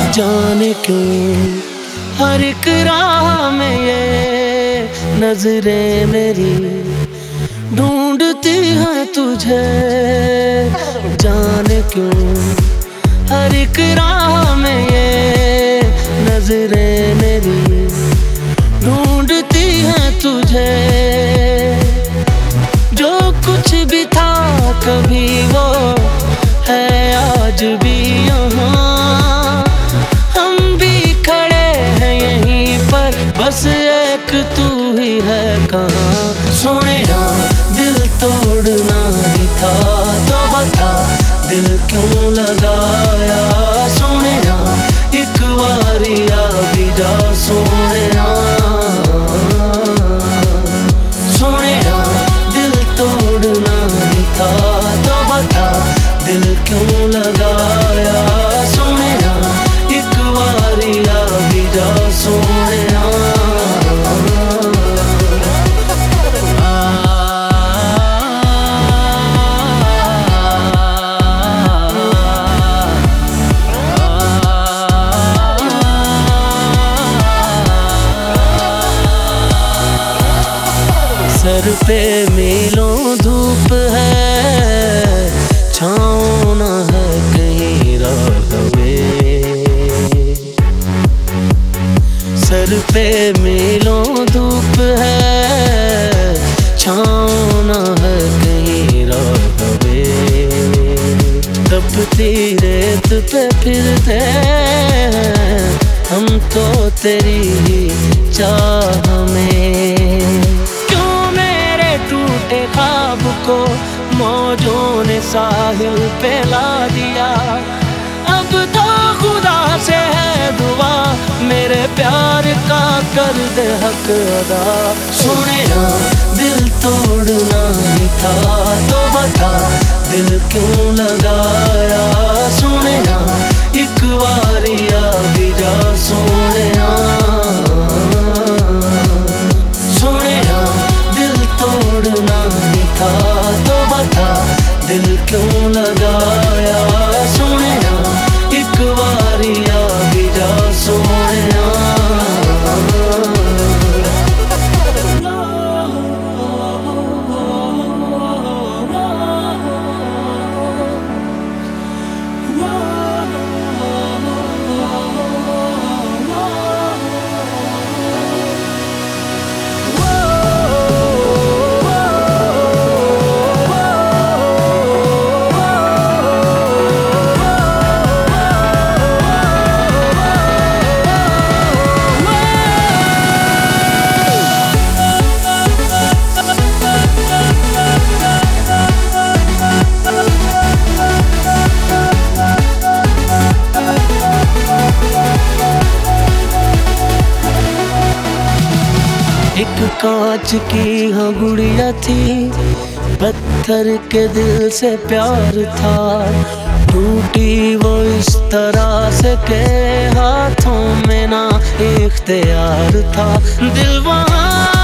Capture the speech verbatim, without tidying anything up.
जाने क्यों हर एक राह में ये नजरें मेरी ढूंढती हैं तुझे। जाने क्यों हर एक राह में ये नजरें मेरी ढूंढती हैं तुझे। जो कुछ भी था कभी वो है आज भी यहाँ। हम भी खड़े हैं यहीं पर, बस एक तू ही है कहाँ। सोनिया दिल तोड़ना ही था तो बता दिल क्यों लगाया। सोनिया एक बारी आ भी जा सोनिया। सोनिया दिल तोड़ना ही था तो बता दिल क्यों लगाया। सोनिया एक बारी आ भी जा सोनिया। सर पे मीलों धूप है, छाँव न है कहीं राहवे। सर पे मीलों धूप है, छाँव न है कहीं राहवे। तपती रेत पे फिरते हैं हम तो तेरी ही चाह में। टूटे ख्वाब को मौजों ने साहिल पे ला दिया। अब तो खुदा से है दुआ मेरे प्यार का कर दे हक अदा। सोनिया दिल तोड़ना ही था तो बता दिल क्यों लगाया। सोनिया एक बारी आ भी जा सोनिया। सोनिया दिल तोड़ना ही था तो बता दिल क्यों लगाया। सोनिया एक बारी आ भी जा सोनिया। एक कांच की हाँ गुड़िया थी, पत्थर के दिल से प्यार था। टूटी वो इस तरह से के हाथों में ना इख्तियार था। दिल वहाँ